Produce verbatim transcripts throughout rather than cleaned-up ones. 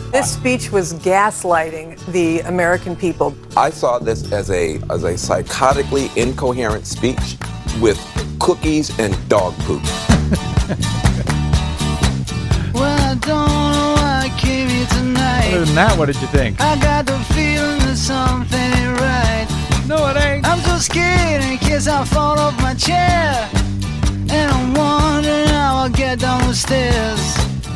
This speech was gaslighting the American people. I saw this as a as a psychotically incoherent speech with cookies and dog poop. Well, I don't know why I came here tonight. Other than that, what did you think? I got the feeling that something ain't right. No, it ain't. I'm so scared in case I fall off my chair. And I'm wondering how I'll get down the stairs.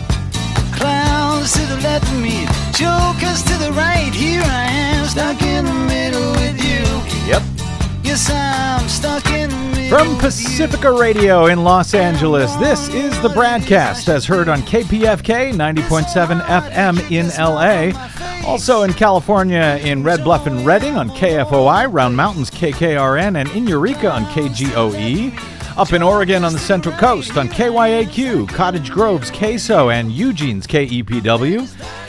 Clowns to the left of me, jokers to the right. Here I am, stuck in the middle with you. Yep. Yes, I'm stuck in the middle. From Pacifica Radio in Los Angeles, this is the Bradcast, as heard on K P F K ninety point seven F M in L A. Also in California in Red Bluff and Redding on K F O I, Round Mountains K K R N, and in Eureka on K G O E. Up in Oregon on the Central Coast on K Y A Q, Cottage Grove's K S O, and Eugene's K E P W.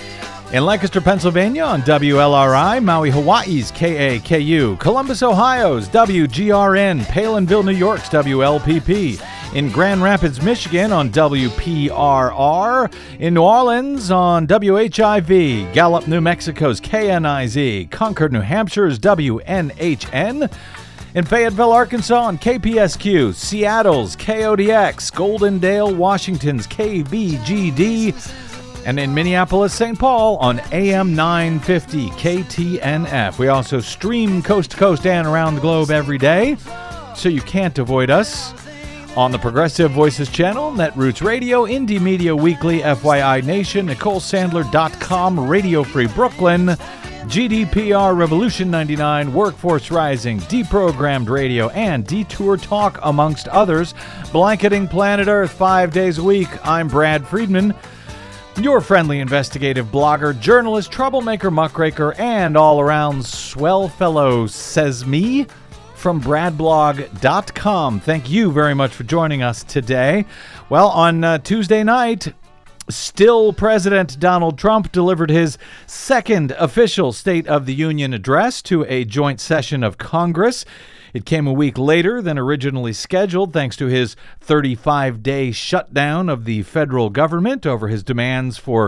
In Lancaster, Pennsylvania on W L R I, Maui, Hawaii's K A K U, Columbus, Ohio's W G R N, Palinville, New York's W L P P. In Grand Rapids, Michigan on W P R R. In New Orleans on W H I V, Gallup, New Mexico's K N I Z, Concord, New Hampshire's W N H N. In Fayetteville, Arkansas on K P S Q, Seattle's K O D X, Goldendale, Washington's K B G D, and in Minneapolis, Saint Paul on A M nine fifty K T N F. We also stream coast to coast and around the globe every day, so you can't avoid us. On the Progressive Voices channel, Netroots Radio, Indie Media Weekly, F Y I Nation, Nicole Sandler dot com, Radio Free Brooklyn, G D P R, Revolution ninety-nine, Workforce Rising, Deprogrammed Radio, and Detour Talk, amongst others. Blanketing planet Earth five days a week. I'm Brad Friedman, your friendly investigative blogger, journalist, troublemaker, muckraker, and all-around swell fellow, says me, from brad blog dot com. Thank you very much for joining us today. Well, on uh, Tuesday night, still President Donald Trump delivered his second official State of the Union address to a joint session of Congress. It came a week later than originally scheduled, thanks to his thirty-five day shutdown of the federal government over his demands for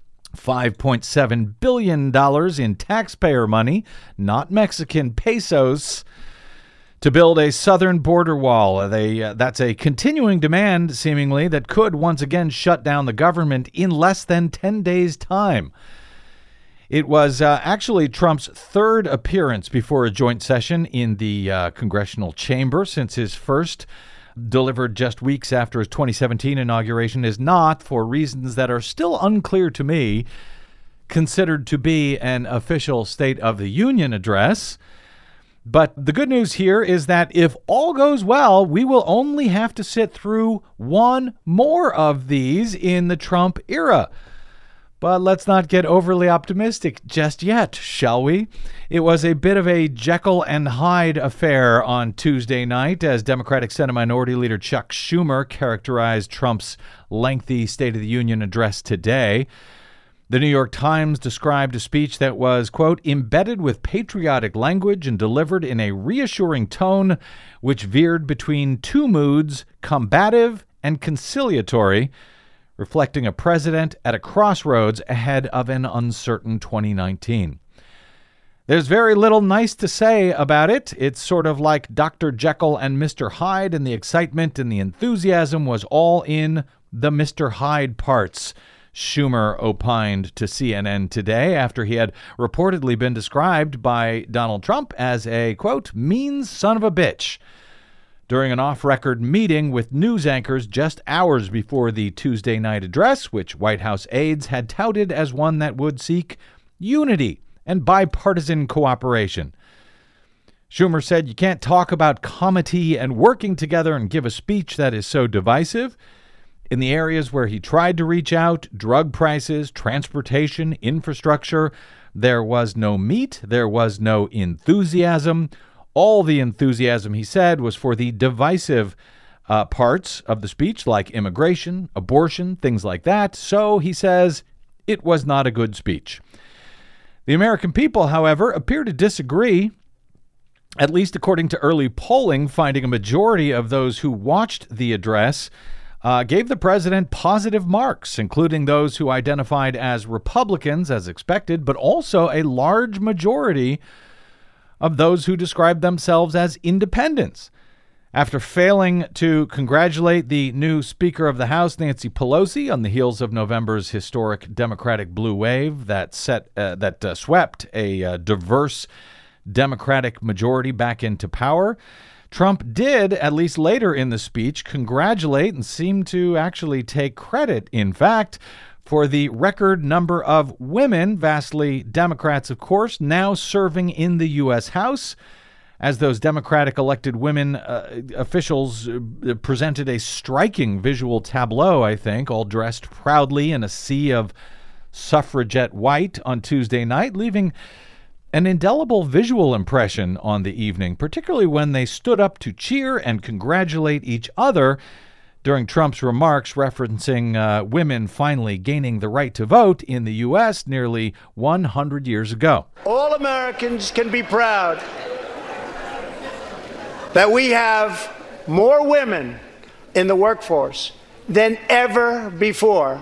five point seven billion dollars in taxpayer money, not Mexican pesos, to build a southern border wall. They, uh, that's a continuing demand, seemingly, that could once again shut down the government in less than ten days' time. It was uh, actually Trump's third appearance before a joint session in the uh, congressional chamber since his first, delivered just weeks after his twenty seventeen inauguration, is not, for reasons that are still unclear to me, considered to be an official State of the Union address. But the good news here is that if all goes well, we will only have to sit through one more of these in the Trump era. But let's not get overly optimistic just yet, shall we? It was a bit of a Jekyll and Hyde affair on Tuesday night as Democratic Senate Minority Leader Chuck Schumer characterized Trump's lengthy State of the Union address today. The New York Times described a speech that was, quote, embedded with patriotic language and delivered in a reassuring tone, which veered between two moods, combative and conciliatory, reflecting a president at a crossroads ahead of an uncertain twenty nineteen. There's very little nice to say about it. It's sort of like Doctor Jekyll and Mister Hyde, and the excitement and the enthusiasm was all in the Mister Hyde parts, Schumer opined to C N N today after he had reportedly been described by Donald Trump as a, quote, mean son of a bitch during an off-record meeting with news anchors just hours before the Tuesday night address, which White House aides had touted as one that would seek unity and bipartisan cooperation. Schumer said you can't talk about comity and working together and give a speech that is so divisive. In the areas where he tried to reach out, drug prices, transportation, infrastructure, there was no meat, there was no enthusiasm. All the enthusiasm, he said, was for the divisive uh, parts of the speech, like immigration, abortion, things like that. So, he says, it was not a good speech. The American people, however, appear to disagree, at least according to early polling, finding a majority of those who watched the address uh, gave the president positive marks, including those who identified as Republicans, as expected, but also a large majority of those who described themselves as independents. After failing to congratulate the new Speaker of the House, Nancy Pelosi, on the heels of November's historic Democratic blue wave that set uh, that uh, swept a uh, diverse Democratic majority back into power, Trump did, at least later in the speech, congratulate and seem to actually take credit, in fact, for the record number of women, vastly Democrats, of course, now serving in the U S. House, as those Democratic elected women uh, officials uh, presented a striking visual tableau, I think, all dressed proudly in a sea of suffragette white on Tuesday night, leaving an indelible visual impression on the evening, particularly when they stood up to cheer and congratulate each other during Trump's remarks referencing uh, women finally gaining the right to vote in the U S nearly one hundred years ago. All Americans can be proud that we have more women in the workforce than ever before.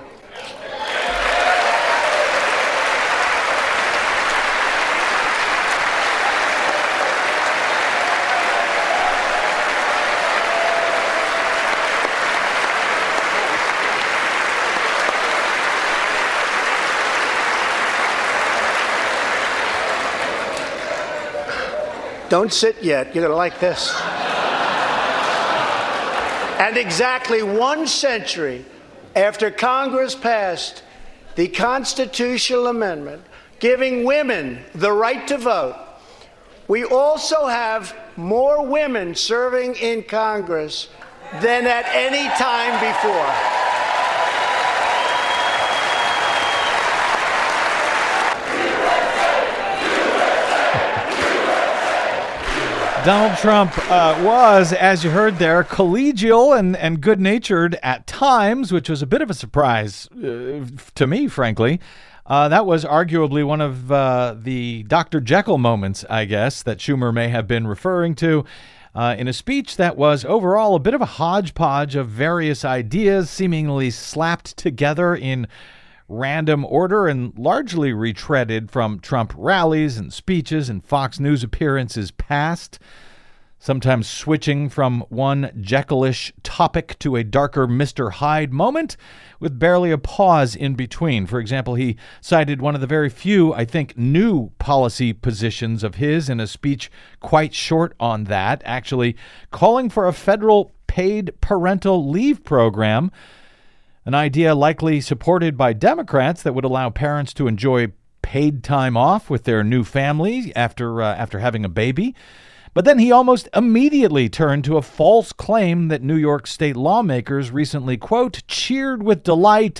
Don't sit yet. You're going to like this. And exactly one century after Congress passed the constitutional amendment giving women the right to vote, we also have more women serving in Congress than at any time before. Donald Trump uh, was, as you heard there, collegial and, and good-natured at times, which was a bit of a surprise uh, to me, frankly. Uh, that was arguably one of uh, the Doctor Jekyll moments, I guess, that Schumer may have been referring to uh, in a speech that was overall a bit of a hodgepodge of various ideas seemingly slapped together in random order and largely retreaded from Trump rallies and speeches and Fox News appearances past, sometimes switching from one Jekyllish topic to a darker Mister Hyde moment with barely a pause in between. For example, he cited one of the very few, I think, new policy positions of his in a speech quite short on that, actually calling for a federal paid parental leave program, an idea likely supported by Democrats that would allow parents to enjoy paid time off with their new family after uh, after having a baby. But then he almost immediately turned to a false claim that New York state lawmakers recently, quote, cheered with delight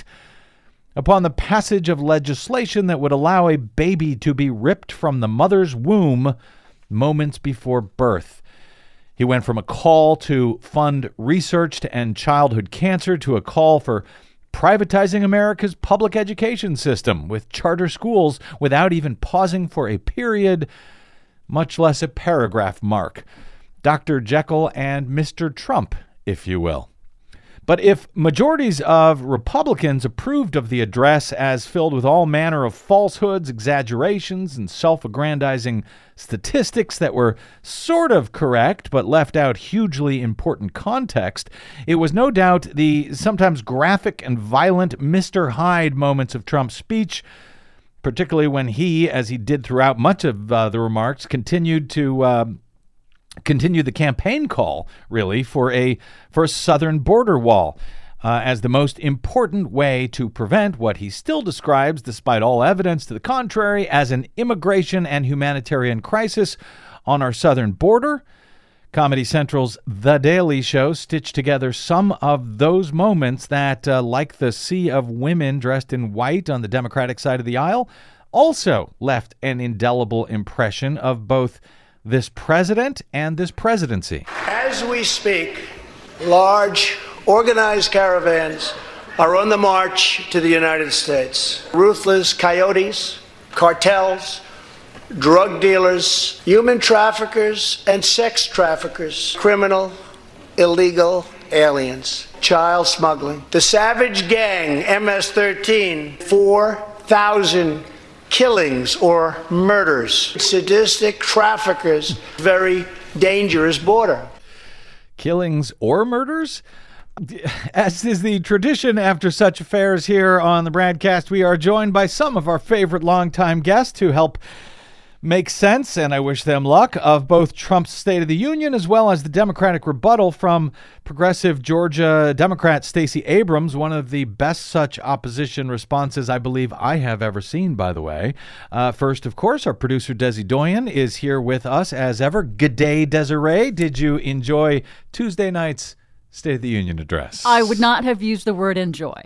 upon the passage of legislation that would allow a baby to be ripped from the mother's womb moments before birth. He went from a call to fund research to end childhood cancer to a call for privatizing America's public education system with charter schools without even pausing for a period, much less a paragraph mark. Doctor Jekyll and Mister Trump, if you will. But if majorities of Republicans approved of the address as filled with all manner of falsehoods, exaggerations, and self-aggrandizing statistics that were sort of correct but left out hugely important context, it was no doubt the sometimes graphic and violent Mister Hyde moments of Trump's speech, particularly when he, as he did throughout much of uh, the remarks, continued to uh, continue the campaign call, really, for a for a southern border wall uh, as the most important way to prevent what he still describes, despite all evidence to the contrary, as an immigration and humanitarian crisis on our southern border. Comedy Central's The Daily Show stitched together some of those moments that, uh, like the sea of women dressed in white on the Democratic side of the aisle, also left an indelible impression of both this president and this presidency. As we speak, large, organized caravans are on the march to the United States. Ruthless coyotes, cartels, drug dealers, human traffickers, and sex traffickers, criminal, illegal, aliens, child smuggling. The savage gang, M S thirteen, four thousand killings or murders. Sadistic traffickers, very dangerous border. Killings or murders? As is the tradition after such affairs here on the Bradcast, we are joined by some of our favorite longtime guests to help make sense, and I wish them luck, of both Trump's State of the Union as well as the Democratic rebuttal from progressive Georgia Democrat Stacey Abrams, one of the best such opposition responses I believe I have ever seen, by the way. Uh, first, of course, our producer Desi Doyen is here with us as ever. G'day, Desiree. Did you enjoy Tuesday night's State of the Union address? I would not have used the word enjoy.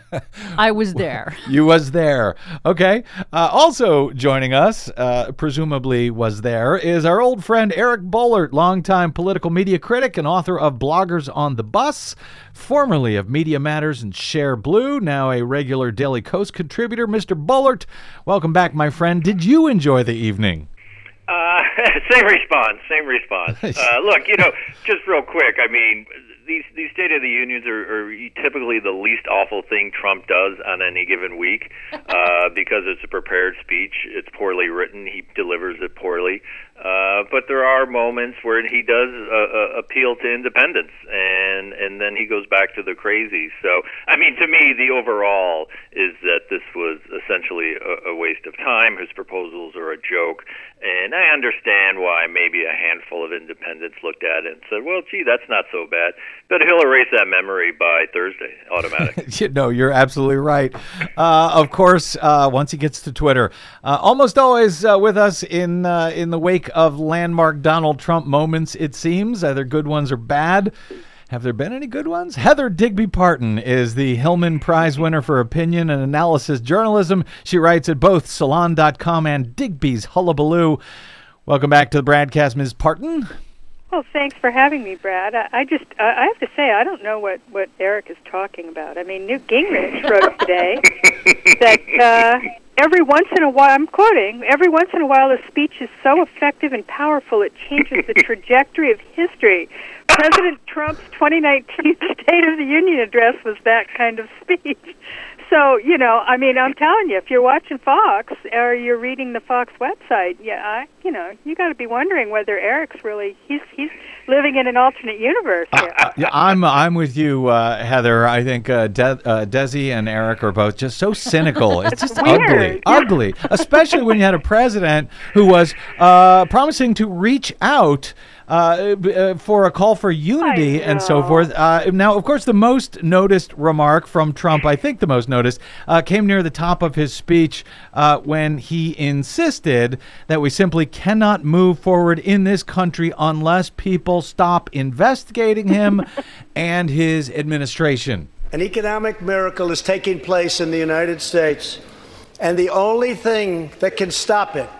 I was there. You was there. Okay. Uh, also joining us, uh, presumably was there, is our old friend Eric Boehlert, longtime political media critic and author of Bloggers on the Bus, formerly of Media Matters and Share Blue, now a regular Daily Kos contributor. Mister Boehlert, welcome back, my friend. Did you enjoy the evening? Uh, same response, same response. Uh, look, you know, just real quick, I mean, these these State of the Unions are, are typically the least awful thing Trump does on any given week uh, because it's a prepared speech. It's poorly written. He delivers it poorly. Uh, but there are moments where he does uh, uh, appeal to independence, and and then he goes back to the crazies. So, I mean, to me, the overall is that this was essentially a, a waste of time. His proposals are a joke, and I understand why maybe a handful of independents looked at it and said, well, gee, that's not so bad. But he'll erase that memory by Thursday, automatic. No, you're absolutely right. Uh, of course, uh, once he gets to Twitter, uh, almost always uh, with us in uh, in the wake of landmark Donald Trump moments, it seems, either good ones or bad. Have there been any good ones? Heather Digby Parton is the Hillman Prize winner for opinion and analysis journalism. She writes at both Salon dot com and Digby's Hullabaloo. Welcome back to the Bradcast, Miz Parton. Well, thanks for having me, Brad. I, I just, uh, I have to say, I don't know what, what Eric is talking about. I mean, Newt Gingrich wrote today that uh, every once in a while, I'm quoting, every once in a while a speech is so effective and powerful it changes the trajectory of history. President Trump's twenty nineteen State of the Union address was that kind of speech. So, you know, I mean, I'm telling you, if you're watching Fox or you're reading the Fox website, yeah, I, you know, you got to be wondering whether Eric's really, he's he's living in an alternate universe here. Uh, yeah, I'm I'm with you, uh, Heather. I think uh, De- uh, Desi and Eric are both just so cynical. It's just ugly, ugly, especially when you had a president who was uh, promising to reach out Uh, uh, for a call for unity and so forth. Uh, now, of course, the most noticed remark from Trump, I think the most noticed, uh, came near the top of his speech uh, when he insisted that we simply cannot move forward in this country unless people stop investigating him and his administration. An economic miracle is taking place in the United States, and the only thing that can stop it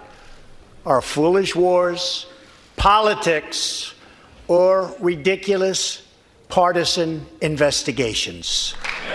are foolish wars, politics, or ridiculous partisan investigations.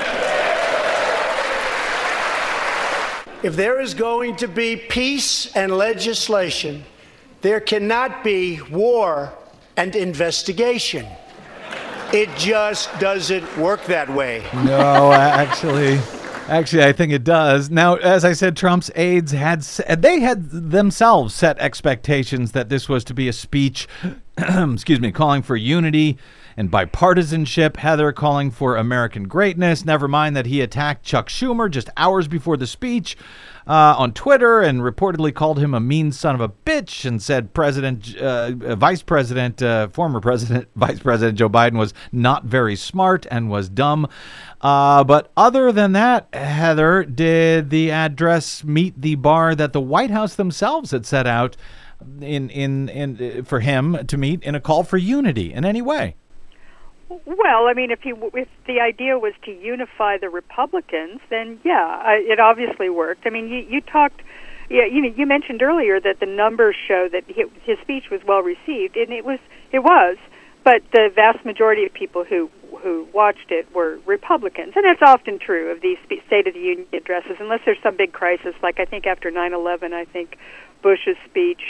If there is going to be peace and legislation, there cannot be war and investigation. It just doesn't work that way. No, actually... Actually, I think it does. Now, as I said, Trump's aides had they had themselves set expectations that this was to be a speech, excuse me, calling for unity and bipartisanship. Heather calling for American greatness. Never mind that he attacked Chuck Schumer just hours before the speech uh, on Twitter and reportedly called him a mean son of a bitch and said President, uh, Vice President, uh, former President, Vice President Joe Biden was not very smart and was dumb. Uh, but other than that, Heather, did the address meet the bar that the White House themselves had set out in in in for him to meet in a call for unity in any way? Well, I mean, if he if the idea was to unify the Republicans, then yeah, I, it obviously worked. I mean, you you talked, yeah, you know, you mentioned earlier that the numbers show that he, his speech was well received, and it was it was. But the vast majority of people who who watched it were Republicans, and that's often true of these State of the Union addresses, unless there's some big crisis, like I think after nine eleven, I think Bush's speech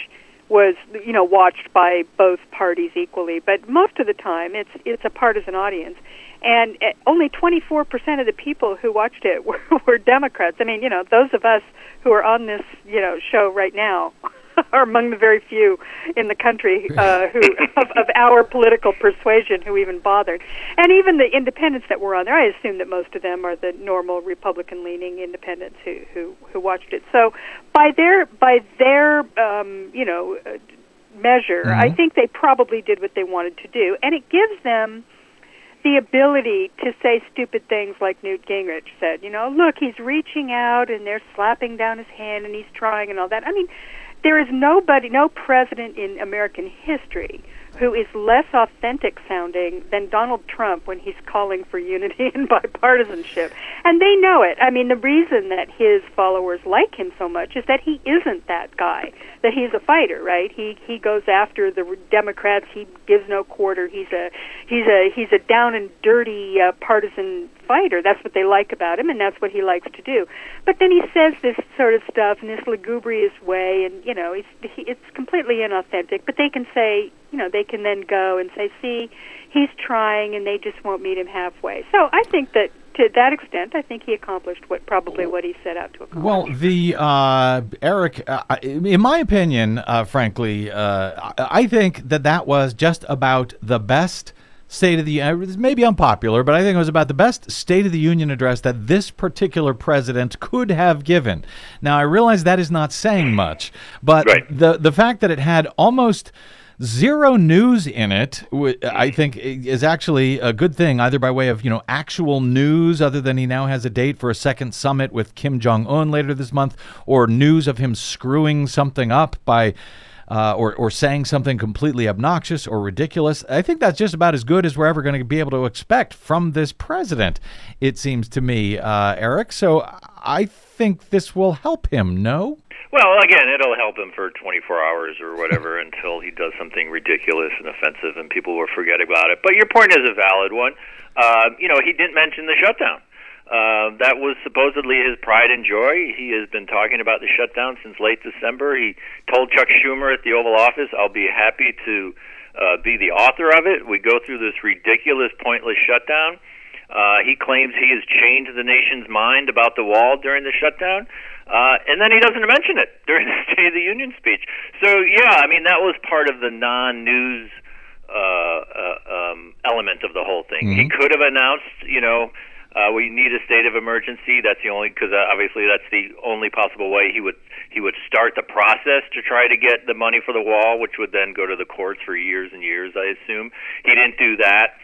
was, you know, watched by both parties equally. But most of the time, it's it's a partisan audience. And only twenty-four percent of the people who watched it were, were Democrats. I mean, you know, those of us who are on this, you know, show right now are among the very few in the country uh, who of, of our political persuasion who even bothered. And even the independents that were on there, I assume that most of them are the normal Republican-leaning independents who, who, who watched it. So by their by their um, you know uh, measure, mm-hmm. I think they probably did what they wanted to do, and it gives them the ability to say stupid things like Newt Gingrich said. You know, look, he's reaching out and they're slapping down his hand and he's trying and all that. I mean, there is nobody, no president in American history who is less authentic sounding than Donald Trump when he's calling for unity and bipartisanship. And they know it. I mean, the reason that his followers like him so much is that he isn't that guy, that he's a fighter, right? He he goes after the Democrats. He gives no quarter. He's a he's a he's a down and dirty uh, partisan fighter. That's what they like about him, and that's what he likes to do. But then he says this sort of stuff in this lugubrious way, and you know, he's, he, it's completely inauthentic. But they can say, you know, they can then go and say, see, he's trying, and they just won't meet him halfway. So I think that to that extent, I think he accomplished what probably what he set out to accomplish. Well, the uh, Eric, uh, in my opinion, uh, frankly, uh, I think that that was just about the best State of the Union. This may be unpopular, but I think it was about the best State of the Union address that this particular president could have given. Now, I realize that is not saying much, but right. the the fact that it had almost zero news in it, I think, is actually a good thing, either by way of, you know, actual news, other than he now has a date for a second summit with Kim Jong-un later this month, or news of him screwing something up by uh, or, or saying something completely obnoxious or ridiculous. I think that's just about as good as we're ever going to be able to expect from this president, it seems to me, uh, Eric. So I think this will help him, no? Well, again, it'll help him for twenty-four hours or whatever until he does something ridiculous and offensive and people will forget about it. But your point is a valid one. Uh, you know, he didn't mention the shutdown. Uh, that was supposedly his pride and joy. He has been talking about the shutdown since late December. He told Chuck Schumer at the Oval Office, I'll be happy to uh, be the author of it. We go through this ridiculous, pointless shutdown. Uh, he claims he has changed the nation's mind about the wall during the shutdown. Uh, and then he doesn't mention it during the State of the Union speech. So, yeah, I mean, that was part of the non-news uh, uh, um, element of the whole thing. Mm-hmm. He could have announced, you know, uh, we need a state of emergency. That's the only, because uh, obviously that's the only possible way he would he would start the process to try to get the money for the wall, which would then go to the courts for years and years, I assume. He didn't do that.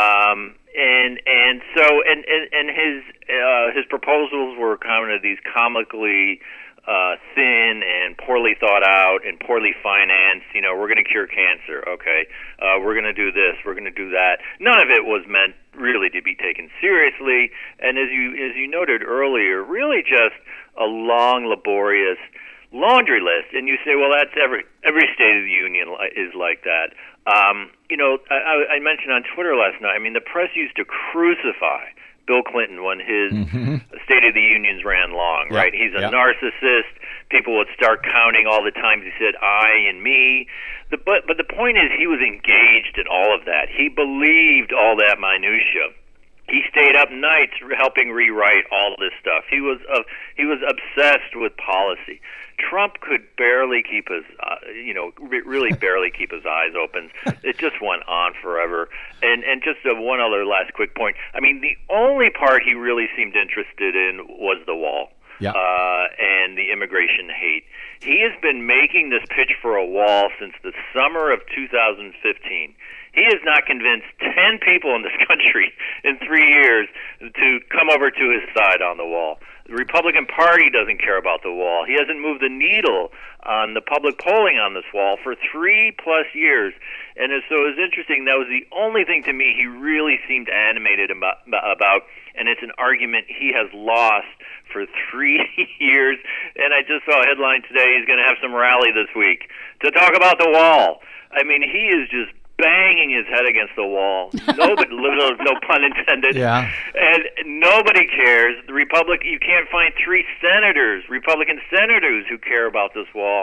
Um, and and so and and, and his uh, his proposals were kind of these comically uh, thin and poorly thought out and poorly financed. You know, we're going to cure cancer. Okay, uh, we're going to do this. We're going to do that. None of it was meant really to be taken seriously. And as you as you noted earlier, really just a long, laborious laundry list. And you say, well, that's every every State of the Union is like that. Um, you know, I, I mentioned on Twitter last night, I mean, the press used to crucify Bill Clinton when his mm-hmm. State of the Unions ran long, yeah. right? He's a yeah. narcissist. People would start counting all the times he said I and me. The, but, but the point is he was engaged in all of that. He believed all that minutia. He stayed up nights helping rewrite all this stuff. He was uh, he was obsessed with policy. Trump could barely keep his, uh, you know, re- really barely keep his eyes open. It just went on forever. And and just uh, one other last quick point. I mean, the only part he really seemed interested in was the wall. Yeah. Uh, and the immigration hate. He has been making this pitch for a wall since the summer of two thousand fifteen. He has not convinced ten people in this country in three years to come over to his side on the wall. The Republican Party doesn't care about the wall. He hasn't moved the needle on the public polling on this wall for three plus years. And so it was interesting. That was the only thing to me he really seemed animated about, about and it's an argument he has lost for three years. And I just saw a headline today, he's going to have some rally this week to talk about the wall. I mean, he is just banging his head against the wall. Nobody, no pun intended. Yeah. And nobody cares. The Republic, you can't find three senators, Republican senators, who care about this wall.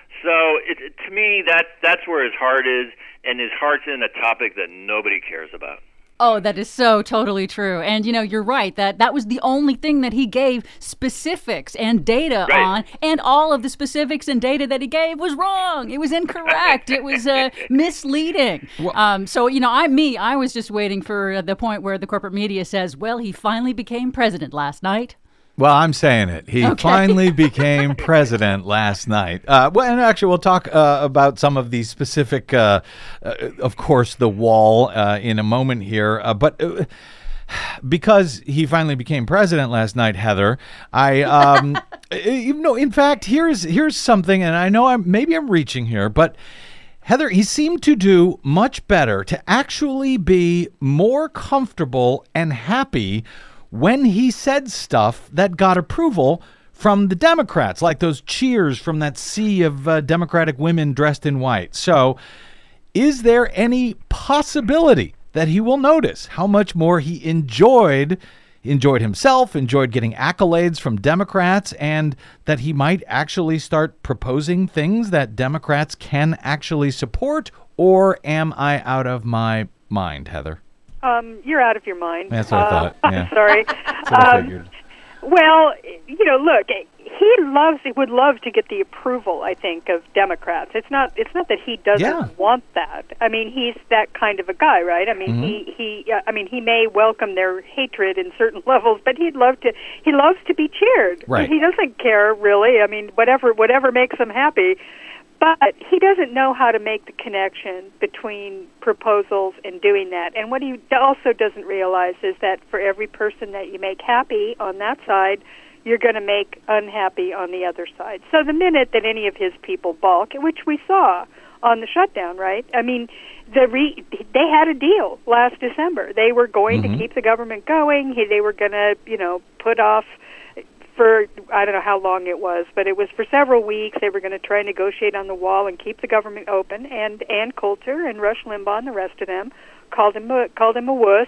So it, it, to me, that that's where his heart is, and his heart's in a topic that nobody cares about. Oh, that is so totally true. And, you know, you're right. That that was the only thing that he gave specifics and data right. on. And all of the specifics and data that he gave was wrong. It was incorrect. It was uh, misleading. Well, um, so, you know, I me, I was just waiting for the point where the corporate media says, well, he finally became president last night. Well, I'm saying it. He okay. finally became president last night. Uh, well, and actually, we'll talk uh, about some of the specific, uh, uh, of course, the wall uh, in a moment here. Uh, but uh, because he finally became president last night, Heather, I, um, you know, in fact, here's here's something, and I know I'm maybe I'm reaching here, but Heather, he seemed to do much better, to actually be more comfortable and happy when he said stuff that got approval from the Democrats, like those cheers from that sea of uh, Democratic women dressed in white. So is there any possibility that he will notice how much more he enjoyed enjoyed himself, enjoyed getting accolades from Democrats, and that he might actually start proposing things that Democrats can actually support? Or am I out of my mind, Heather? Um, you're out of your mind. That's what I thought. Uh, yeah. I'm sorry. That's what I figured. Um, well, you know, look, he loves, he would love to get the approval, I think, of Democrats. It's not, it's not that he doesn't yeah. want that. I mean, he's that kind of a guy, right? I mean, mm-hmm. he, he, uh, I mean, he may welcome their hatred in certain levels, but he'd love to, he loves to be cheered. Right. He doesn't care, really. I mean, whatever, whatever makes him happy. But he doesn't know how to make the connection between proposals and doing that. And what he also doesn't realize is that for every person that you make happy on that side, you're going to make unhappy on the other side. So the minute that any of his people balk, which we saw on the shutdown, right? I mean, the re- they had a deal last December. They were going mm-hmm. to keep the government going. He, they were going to, you know, put off for, I don't know how long it was, but it was for several weeks. They were going to try and negotiate on the wall and keep the government open. And Ann Coulter and Rush Limbaugh and the rest of them called him a, called him a wuss.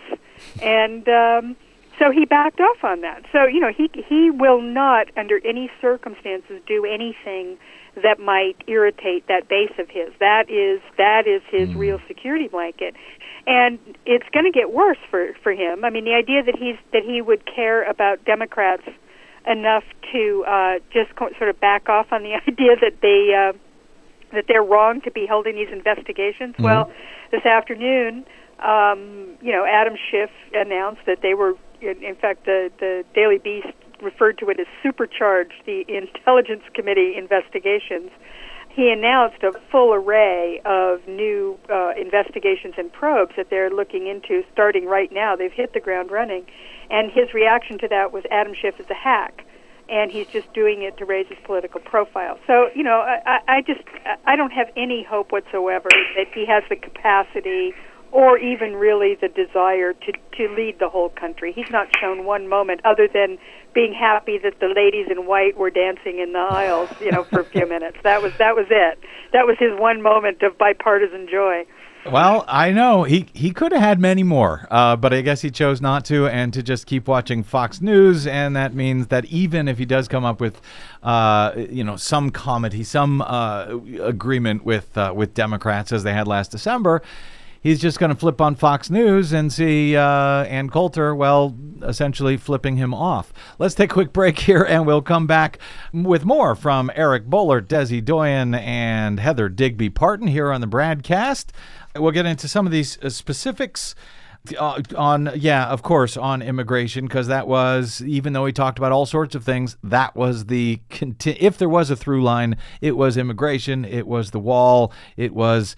And um, so he backed off on that. So, you know, he he will not, under any circumstances, do anything that might irritate that base of his. That is that is his mm. real security blanket. And it's going to get worse for, for him. I mean, the idea that he's that he would care about Democrats enough to uh, just co- sort of back off on the idea that they uh, that they're wrong to be holding these investigations. Mm-hmm. Well, this afternoon, um, you know, Adam Schiff announced that they were, in, in fact, the the Daily Beast referred to it as supercharged the Intelligence Committee investigations. He announced a full array of new uh, investigations and probes that they're looking into starting right now. They've hit the ground running. And his reaction to that was Adam Schiff is a hack, and he's just doing it to raise his political profile. So, you know, I, I just, I don't have any hope whatsoever that he has the capacity or even really the desire to, to lead the whole country. He's not shown one moment other than being happy that the ladies in white were dancing in the aisles, you know, for a few minutes. That was that was it. That was his one moment of bipartisan joy. Well, I know he, he could have had many more, uh, but I guess he chose not to, and to just keep watching Fox News. And that means that even if he does come up with, uh, you know, some comedy, some uh, agreement with uh, with Democrats as they had last December, he's just going to flip on Fox News and see uh, Ann Coulter, well, essentially flipping him off. Let's take a quick break here, and we'll come back with more from Eric Boehlert, Desi Doyen, and Heather Digby Parton here on the Bradcast. We'll get into some of these uh, specifics uh, on, yeah, of course, on immigration, because that was, even though he talked about all sorts of things, that was the, conti- if there was a through line, it was immigration, it was the wall, it was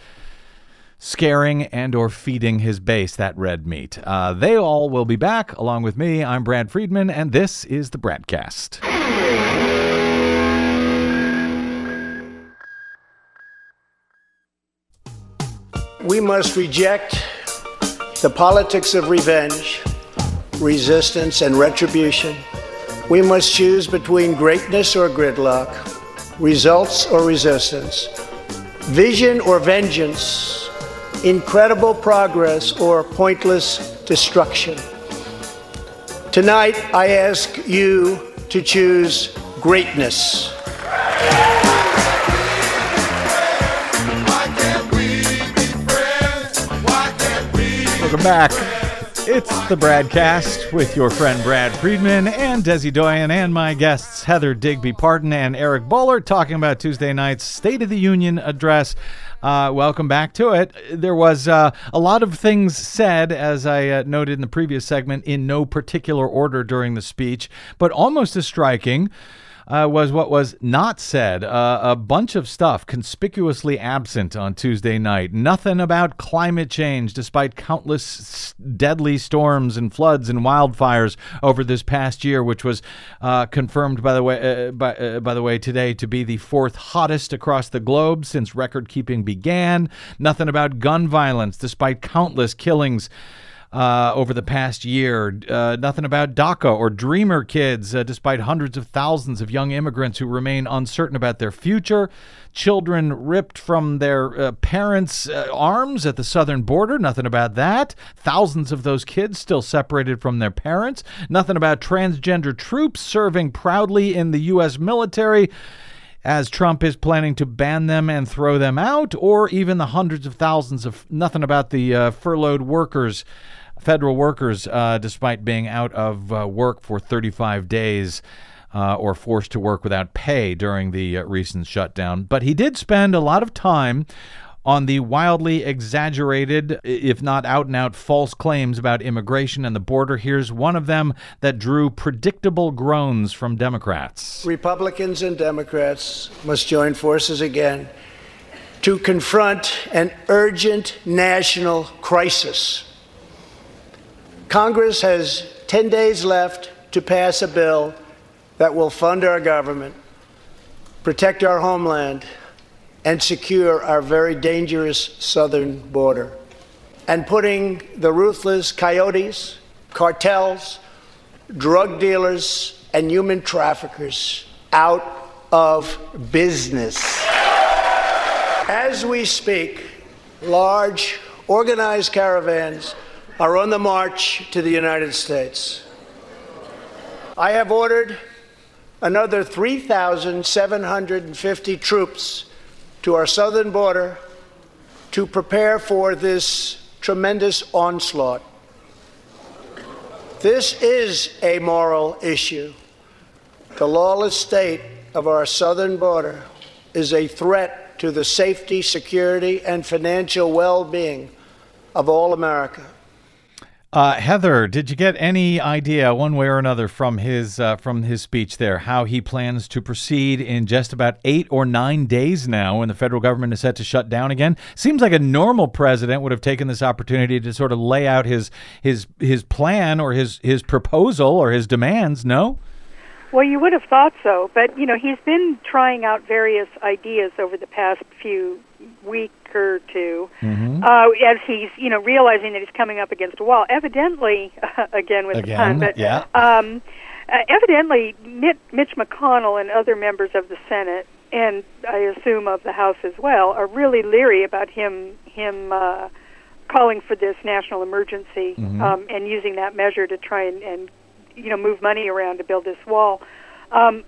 scaring and or feeding his base that red meat. Uh, they all will be back, along with me. I'm Brad Friedman, and this is the Bradcast. We must reject the politics of revenge, resistance, and retribution. We must choose between greatness or gridlock, results or resistance, vision or vengeance, incredible progress or pointless destruction. Tonight, I ask you to choose greatness. Welcome back. It's the Bradcast with your friend Brad Friedman and Desi Doyen and my guests Heather Digby Parton and Eric Bowler talking about Tuesday night's State of the Union address. Uh, welcome back to it. There was uh, a lot of things said, as I uh, noted in the previous segment, in no particular order during the speech, but almost as striking Uh, was what was not said. Uh, a bunch of stuff conspicuously absent on Tuesday night. Nothing about climate change, despite countless s- deadly storms and floods and wildfires over this past year, which was uh, confirmed, by the way, uh, by, uh, by the way, today to be the fourth hottest across the globe since record keeping began. Nothing about gun violence, despite countless killings Uh, over the past year. Uh, nothing about DACA or Dreamer kids, uh, despite hundreds of thousands of young immigrants who remain uncertain about their future. Children ripped from their uh, parents' uh, arms at the southern border. Nothing about that. Thousands of those kids still separated from their parents. Nothing about transgender troops serving proudly in the U S military, as Trump is planning to ban them and throw them out, or even the hundreds of thousands of, nothing about the uh, furloughed workers, federal workers, uh, despite being out of uh, work for thirty-five days uh, or forced to work without pay during the uh, recent shutdown. But he did spend a lot of time on the wildly exaggerated, if not out-and-out false claims about immigration and the border. Here's one of them that drew predictable groans from Democrats. Republicans and Democrats must join forces again to confront an urgent national crisis. Congress has ten days left to pass a bill that will fund our government, protect our homeland, and secure our very dangerous southern border. And putting the ruthless coyotes, cartels, drug dealers, and human traffickers out of business. As we speak, large, organized caravans are on the march to the United States. I have ordered another three thousand seven hundred fifty troops to our southern border to prepare for this tremendous onslaught. This is a moral issue. The lawless state of our southern border is a threat to the safety, security, and financial well-being of all America. Uh, Heather, did you get any idea, one way or another, from his uh, from his speech there, how he plans to proceed in just about eight or nine days now, when the federal government is set to shut down again? Seems like a normal president would have taken this opportunity to sort of lay out his his his plan or his his proposal or his demands. No? Well, you would have thought so, but you know he's been trying out various ideas over the past few week or two, mm-hmm. uh, as he's you know realizing that he's coming up against a wall. Evidently, uh, again with again, the pun, but yeah. um, uh, evidently Mitt, Mitch McConnell and other members of the Senate, and I assume of the House as well, are really leery about him him uh, calling for this national emergency mm-hmm. um, and using that measure to try and, and you know move money around to build this wall. Um,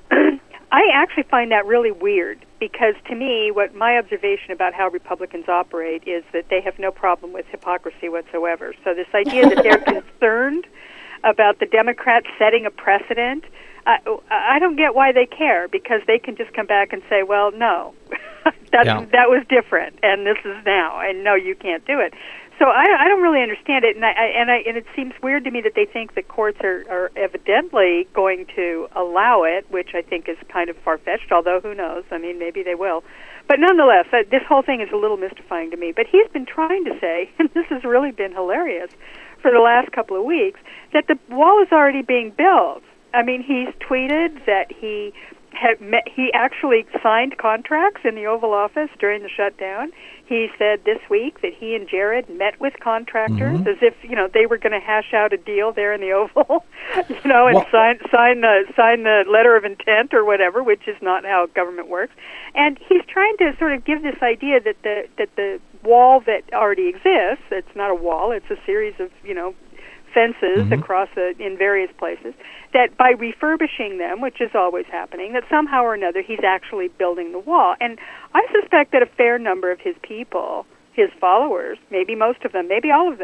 I actually find that really weird, because to me, what my observation about how Republicans operate is that they have no problem with hypocrisy whatsoever. So this idea that they're concerned about the Democrats setting a precedent, uh, I don't get why they care, because they can just come back and say, well, no, that, yeah. that was different, and this is now, and no, you can't do it. So I, I don't really understand it, and I, and I and it seems weird to me that they think the courts are, are evidently going to allow it, which I think is kind of far-fetched, although who knows? I mean, maybe they will. But nonetheless, uh, this whole thing is a little mystifying to me. But he's been trying to say, and this has really been hilarious for the last couple of weeks, that the wall is already being built. I mean, he's tweeted that he had met, he actually signed contracts in the Oval Office during the shutdown. He said this week that he and Jared met with contractors mm-hmm. as if, you know, they were going to hash out a deal there in the Oval, you know, and well, sign sign the sign the letter of intent or whatever, which is not how government works. And he's trying to sort of give this idea that the that the wall that already exists, it's not a wall, it's a series of, you know, fences mm-hmm. across a, in various places, that by refurbishing them, which is always happening, that somehow or another he's actually building the wall. And I suspect that a fair number of his people, his followers, maybe most of them, maybe all of them,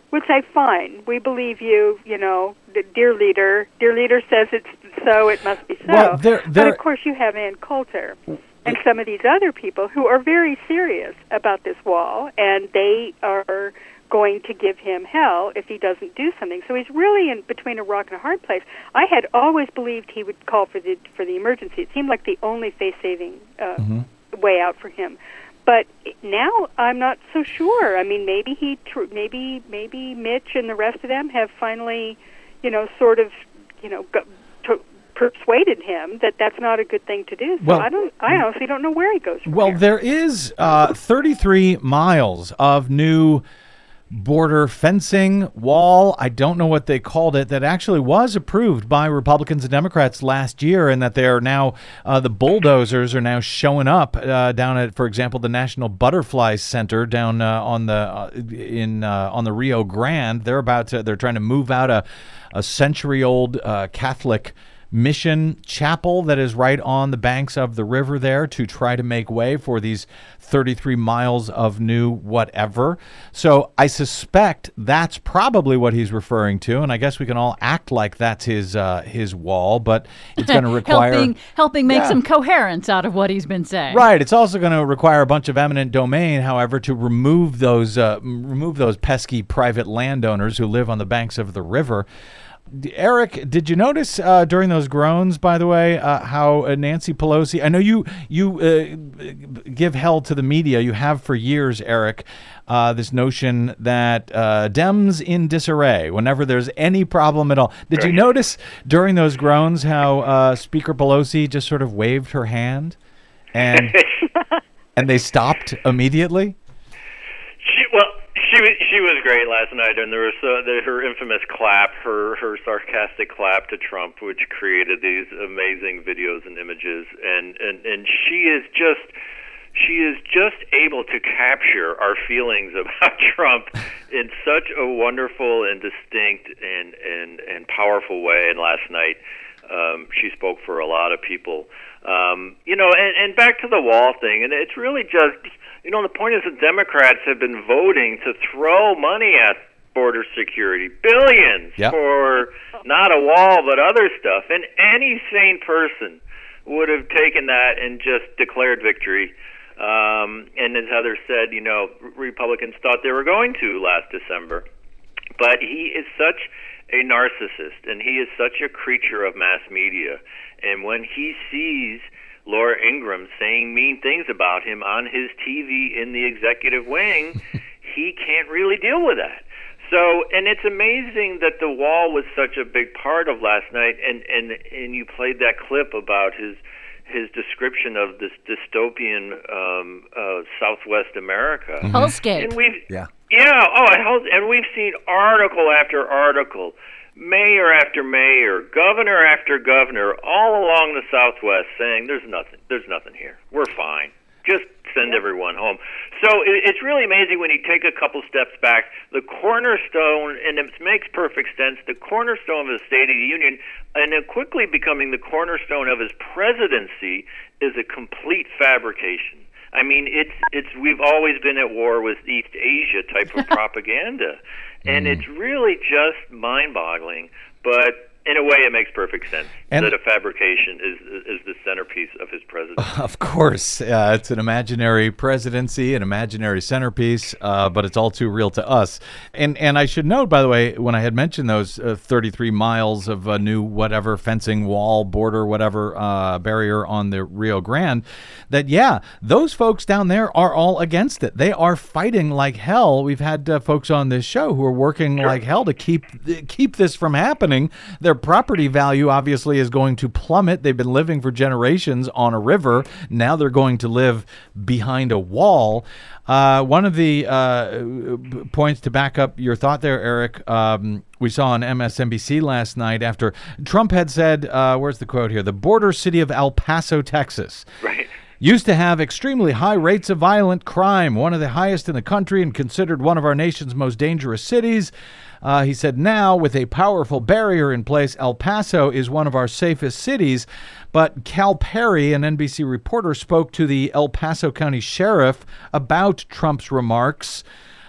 would say, fine, we believe you, you know, the dear leader, dear leader says it's so, it must be so. Well, they're, they're, but of course you have Ann Coulter and some of these other people who are very serious about this wall, and they are going to give him hell if he doesn't do something. So he's really in between a rock and a hard place. I had always believed he would call for the for the emergency. It seemed like the only face-saving uh, mm-hmm. way out for him. But now I'm not so sure. I mean, maybe he, tr- maybe maybe Mitch and the rest of them have finally, you know, sort of, you know, go, to, persuaded him that that's not a good thing to do. So well, I don't. I honestly don't know where he goes from Well, here. there is uh, thirty-three miles of new border fencing wall. I don't know what they called it, that actually was approved by Republicans and Democrats last year, and that they are now uh, the bulldozers are now showing up uh, down at, for example, the National Butterfly Center down uh, on the uh, in uh, on the Rio Grande. They're about to. They're trying to move out a a century old uh, Catholic mission chapel that is right on the banks of the river there to try to make way for these thirty-three miles of new whatever. So I suspect that's probably what he's referring to, and I guess we can all act like that's his uh, his wall, but it's going to require helping helping make yeah. some coherence out of what he's been saying. Right. It's also going to require a bunch of eminent domain, however, to remove those uh, remove those pesky private landowners who live on the banks of the river. Eric, did you notice uh, during those groans, by the way, uh, how uh, Nancy Pelosi, I know you you uh, give hell to the media, you have for years, Eric, uh, this notion that uh, Dems in disarray whenever there's any problem at all. Did you notice during those groans how uh, Speaker Pelosi just sort of waved her hand and and they stopped immediately? She, well, she was she was great last night, and there was uh, the, her infamous clap, her her sarcastic clap to Trump, which created these amazing videos and images, and and, and she is just she is just able to capture our feelings about Trump in such a wonderful and distinct and and and powerful way. And last night, um, she spoke for a lot of people. Um, you know, and, and back to the wall thing, and it's really just. You know, the point is that Democrats have been voting to throw money at border security, billions yep. for not a wall but other stuff. And any sane person would have taken that and just declared victory. Um, and as Heather said, you know, Republicans thought they were going to last December. But he is such a narcissist, and he is such a creature of mass media. And when he sees Laura Ingraham saying mean things about him on his T V in the executive wing, he can't really deal with that. So, and it's amazing that the wall was such a big part of last night, and, and, and you played that clip about his his description of this dystopian um, uh, Southwest America. Mm-hmm. Hellscape. And we've, yeah. Yeah, oh, and we've seen article after article, mayor after mayor, governor after governor, all along the Southwest saying there's nothing, there's nothing here. We're fine. Just send everyone home. So it's really amazing when you take a couple steps back. The cornerstone, and it makes perfect sense, the cornerstone of the State of the Union, and then quickly becoming the cornerstone of his presidency, is a complete fabrication. I mean, it's it's we've always been at war with East Asia type of propaganda, and mm. it's really just mind-boggling. But in a way, it makes perfect sense and that a fabrication is is the centerpiece of his presidency. Of course, uh, it's an imaginary presidency, an imaginary centerpiece, uh, but it's all too real to us. And and I should note, by the way, when I had mentioned those uh, thirty-three miles of uh, new whatever fencing, wall, border, whatever uh, barrier on the Rio Grande, that yeah, those folks down there are all against it. They are fighting like hell. We've had uh, folks on this show who are working sure. like hell to keep keep this from happening. Their property value obviously is going to plummet. They've been living for generations on a river. Now they're going to live behind a wall. Uh, one of the uh, points to back up your thought there, Eric, um, we saw on M S N B C last night after Trump had said, uh, where's the quote here? The border city of El Paso, Texas. Right. Used to have extremely high rates of violent crime, one of the highest in the country and considered one of our nation's most dangerous cities. Uh, he said, now, with a powerful barrier in place, El Paso is one of our safest cities. But Cal Perry, an N B C reporter, spoke to the El Paso County Sheriff about Trump's remarks.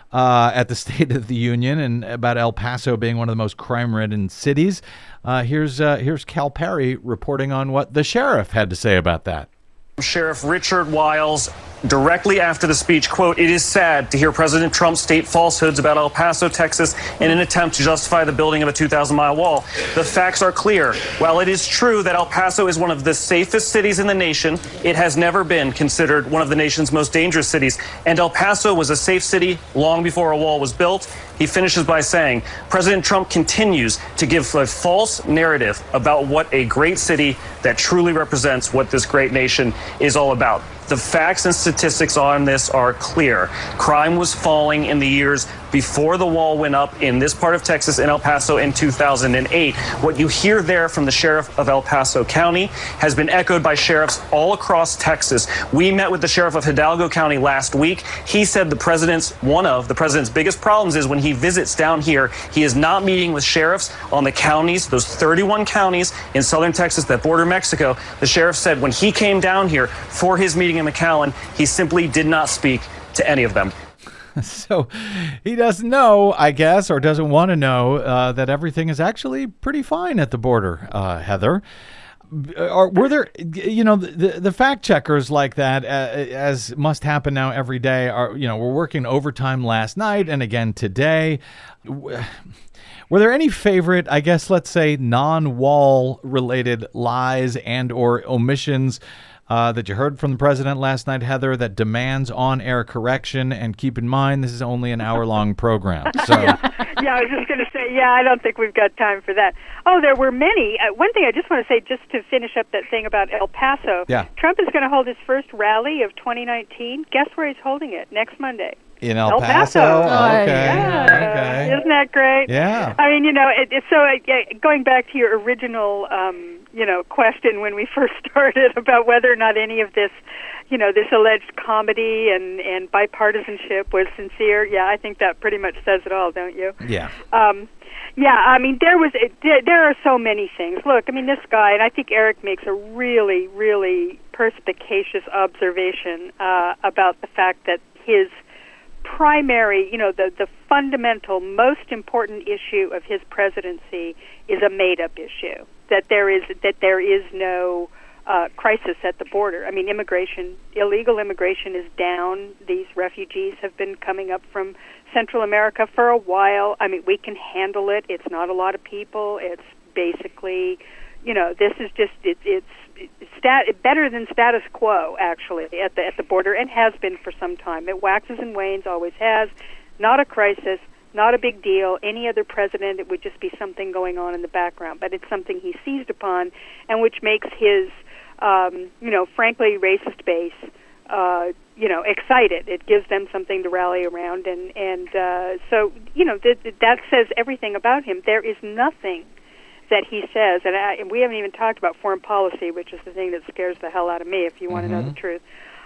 uh, at the State of the Union and about El Paso being one of the most crime-ridden cities. Uh, here's uh, here's Cal Perry reporting on what the sheriff had to say about that. Sheriff Richard Wiles, directly after the speech, quote, "It is sad to hear President Trump state falsehoods about El Paso, Texas, in an attempt to justify the building of a two thousand mile wall. The facts are clear. While it is true that El Paso is one of the safest cities in the nation, it has never been considered one of the nation's most dangerous cities. And El Paso was a safe city long before a wall was built." He finishes by saying, President Trump continues to give a false narrative about what a great city that truly represents what this great nation is all about. The facts and statistics on this are clear. Crime was falling in the years before the wall went up in this part of Texas, in El Paso, in two thousand eight. What you hear there from the sheriff of El Paso County has been echoed by sheriffs all across Texas. We met with the sheriff of Hidalgo County last week. He said the president's, one of the president's biggest problems is when he visits down here, he is not meeting with sheriffs on the counties, those thirty-one counties in southern Texas that border Mexico. The sheriff said when he came down here for his meeting in McAllen, he simply did not speak to any of them. So he doesn't know, I guess, or doesn't want to know uh, that everything is actually pretty fine at the border, uh, Heather. Or were there, you know, the the fact checkers like that, uh, as must happen now every day, are, you know, we're working overtime last night and again today. Were there any favorite, I guess, let's say, non-wall related lies and or omissions Uh, that you heard from the president last night, Heather, that demands on-air correction? And keep in mind, this is only an hour-long program. So, yeah. yeah, I was just going to say, yeah, I don't think we've got time for that. Oh, there were many. Uh, one thing I just want to say, just to finish up that thing about El Paso, yeah. Trump is going to hold his first rally of twenty nineteen. Guess where he's holding it? Next Monday. In El, El Paso? Paso. Okay. Yeah. okay. Isn't that great? Yeah. I mean, you know, it, it, so uh, going back to your original, um, you know, question when we first started about whether or not any of this, you know, this alleged comedy and, and bipartisanship was sincere, yeah, I think that pretty much says it all, don't you? Yeah. Um, yeah, I mean, there was it, there are so many things. Look, I mean, this guy, and I think Eric makes a really, really perspicacious observation uh, about the fact that his primary, you know, the, the fundamental, most important issue of his presidency is a made-up issue, that there is that there is no uh, crisis at the border. I mean, immigration, illegal immigration is down. These refugees have been coming up from Central America for a while. I mean, we can handle it. It's not a lot of people. It's basically, you know, this is just, it, it's Stat, better than status quo, actually, at the at the border, and has been for some time. It waxes and wanes, always has. Not a crisis, not a big deal. Any other president, it would just be something going on in the background. But it's something he seized upon, and which makes his, um, you know, frankly, racist base, uh, you know, excited. It gives them something to rally around, and and uh, so, you know, th- that says everything about him. There is nothing that he says, and, I, and we haven't even talked about foreign policy, which is the thing that scares the hell out of me, if you want mm-hmm. to know the truth.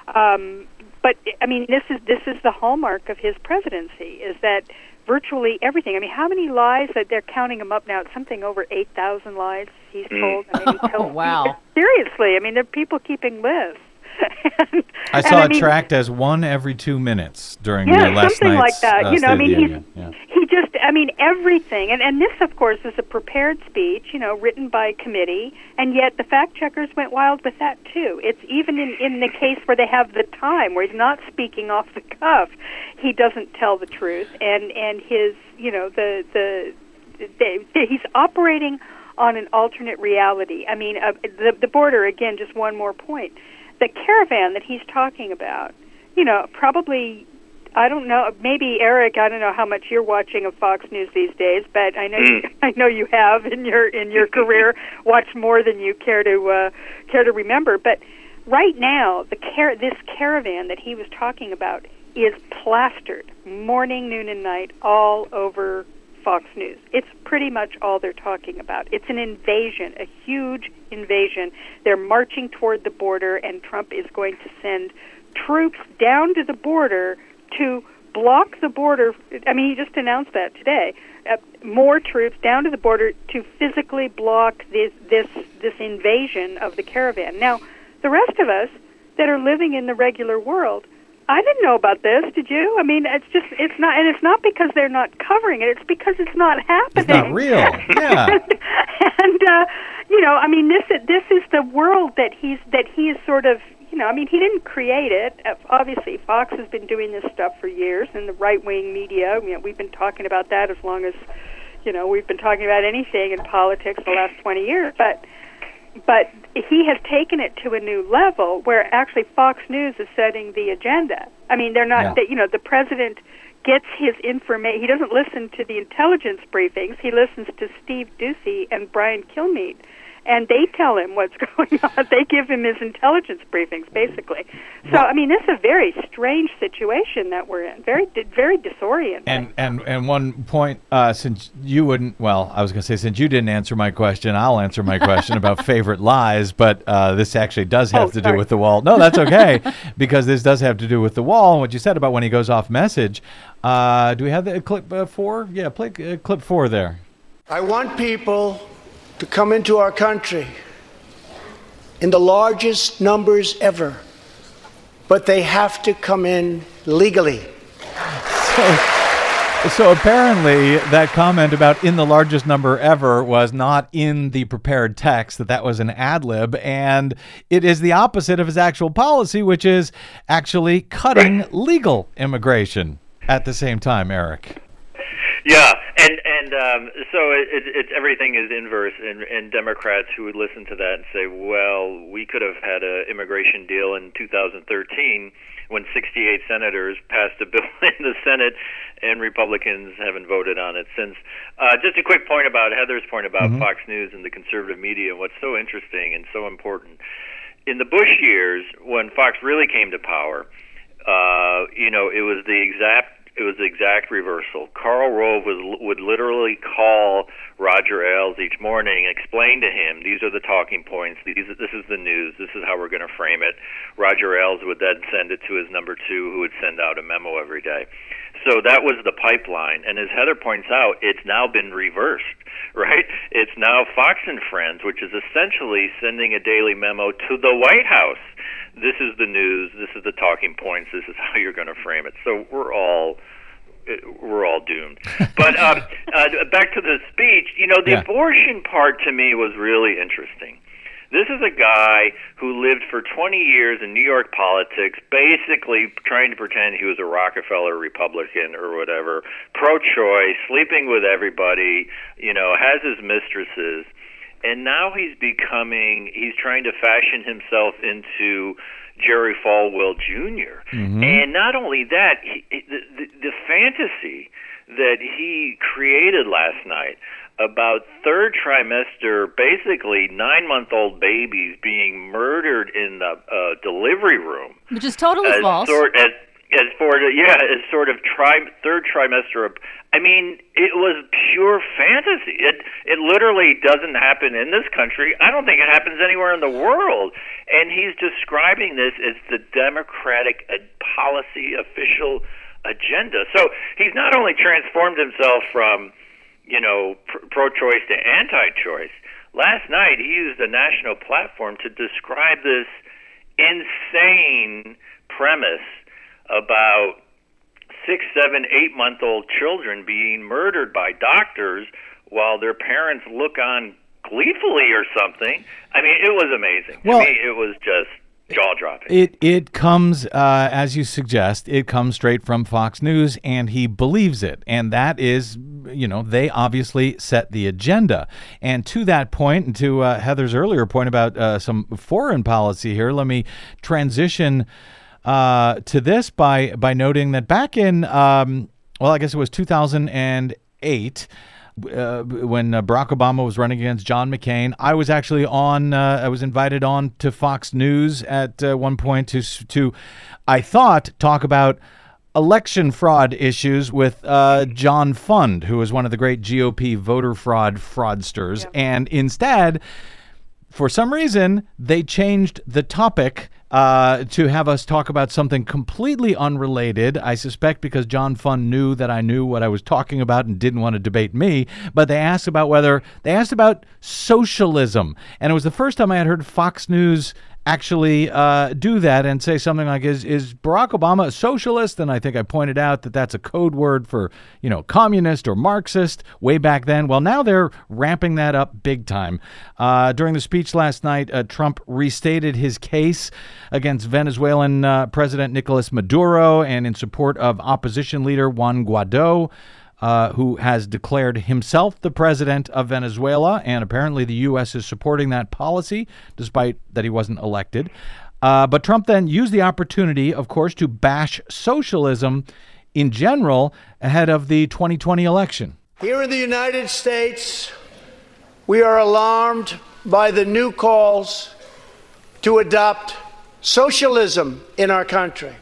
Um, but I mean, this is this is the hallmark of his presidency: is that virtually everything. I mean, how many lies that they're counting him up now? It's something over eight thousand lies he's told. I mean, he told, oh, wow! Seriously, I mean, there are people keeping lists. and, I saw I it mean, tracked as one every two minutes during yeah, the last something night's like that. Uh, you know, State I mean, of the he's, Union. Yeah. he just, I mean, everything. And, and this, of course, is a prepared speech, you know, written by committee, and yet the fact checkers went wild with that, too. It's even in, in the case where they have the time, where he's not speaking off the cuff, he doesn't tell the truth, and, and his, you know, the, the, the, the he's operating on an alternate reality. I mean, uh, the, the border, again, just one more point. The caravan that he's talking about, you know, probably, I don't know, maybe Eric, I don't know how much you're watching of Fox News these days, but I know you, I know you have in your in your career watched more than you care to uh, care to remember. But right now, the car- this caravan that he was talking about is plastered morning, noon, and night all over Fox News. It's pretty much all they're talking about. It's an invasion, a huge invasion. They're marching toward the border, and Trump is going to send troops down to the border to block the border. I mean, he just announced that today. Uh, more troops down to the border to physically block this this this invasion of the caravan. Now, the rest of us that are living in the regular world, I didn't know about this. Did you? I mean, it's just, it's not, and it's not because they're not covering it. It's because it's not happening. It's not real. Yeah. and, and uh, you know, I mean, this this is the world that he's that he is sort of, you know, I mean, he didn't create it. Uh, obviously, Fox has been doing this stuff for years, and the right-wing media. You know, we've been talking about that as long as, you know, we've been talking about anything in politics the last twenty years. But but he has taken it to a new level where actually Fox News is setting the agenda. I mean, they're not, Yeah. they, you know, the president gets his information. He doesn't listen to the intelligence briefings. He listens to Steve Doocy and Brian Kilmeade, and they tell him what's going on. They give him his intelligence briefings, basically. So, I mean, this is a very strange situation that we're in. Very, very disorienting. And and and one point, uh, since you wouldn't, well, I was going to say, since you didn't answer my question, I'll answer my question about favorite lies, but uh, this actually does have Oh, to sorry. do with the wall. No, that's okay, because this does have to do with the wall and what you said about when he goes off message. Uh, do we have the clip uh, four? Yeah, play uh, clip four there. I want people to come into our country in the largest numbers ever, but they have to come in legally. So, so apparently that comment about in the largest number ever was not in the prepared text, that that was an ad lib, and it is the opposite of his actual policy, which is actually cutting legal immigration at the same time, Eric. Yeah, and and um, so it, it, it's everything is inverse, and, and Democrats who would listen to that and say, well, we could have had an immigration deal in two thousand thirteen when sixty-eight senators passed a bill in the Senate, and Republicans haven't voted on it since. Uh, just a quick point about Heather's point about Mm-hmm. Fox News and the conservative media, and what's so interesting and so important. In the Bush years, when Fox really came to power, uh, you know, it was the exact It was the exact reversal. Karl Rove was, would literally call Roger Ailes each morning, explain to him, these are the talking points, these, this is the news, this is how we're going to frame it. Roger Ailes would then send it to his number two, who would send out a memo every day. So that was the pipeline. And as Heather points out, it's now been reversed, right? It's now Fox and Friends, which is essentially sending a daily memo to the White House. This is the news, this is the talking points, this is how you're going to frame it. So we're all we're all doomed. But um, uh, back to the speech, you know, the Yeah. abortion part to me was really interesting. This is a guy who lived for twenty years in New York politics, basically trying to pretend he was a Rockefeller Republican or whatever, pro-choice, sleeping with everybody, you know, has his mistresses. And now he's becoming, he's trying to fashion himself into Jerry Falwell Junior Mm-hmm. And not only that, he, the, the, the fantasy that he created last night about third trimester, basically nine-month-old babies being murdered in the uh, delivery room. Which is totally as false. Sort, as, as for the, yeah, as sort of tri- third trimester. I mean, it was pure fantasy. It it literally doesn't happen in this country. I don't think it happens anywhere in the world. And he's describing this as the Democratic uh, policy official agenda. So he's not only transformed himself from, you know, pr- pro-choice to anti-choice. Last night he used a national platform to describe this insane premise about six, seven, eight-month-old children being murdered by doctors while their parents look on gleefully or something. I mean, it was amazing. Well, to me, it was just jaw-dropping. It it comes, uh, as you suggest, it comes straight from Fox News, and he believes it. And that is, you know, they obviously set the agenda. And to that point, and to uh, Heather's earlier point about uh, some foreign policy here, let me transition uh, to this by by noting that back in, um, well, I guess it was two thousand eight, Uh, when uh, Barack Obama was running against John McCain, I was actually on, uh, I was invited on to Fox News at uh, one point to, to, I thought, talk about election fraud issues with uh, John Fund, who was one of the great G O P voter fraud fraudsters. Yeah. And instead, for some reason, they changed the topic Uh, to have us talk about something completely unrelated. I suspect because John Fund knew that I knew what I was talking about and didn't want to debate me. But they asked about whether they asked about socialism, and it was the first time I had heard Fox News actually uh, do that and say something like, is, is Barack Obama a socialist? And I think I pointed out that that's a code word for, you know, communist or Marxist way back then. Well, now they're ramping that up big time. Uh, during the speech last night, uh, Trump restated his case against Venezuelan uh, President Nicolas Maduro and in support of opposition leader Juan Guaido, Uh, who has declared himself the president of Venezuela, and apparently the U S is supporting that policy, despite that he wasn't elected. Uh, but Trump then used the opportunity, of course, to bash socialism in general ahead of the twenty twenty election. Here in the United States, we are alarmed by the new calls to adopt socialism in our country.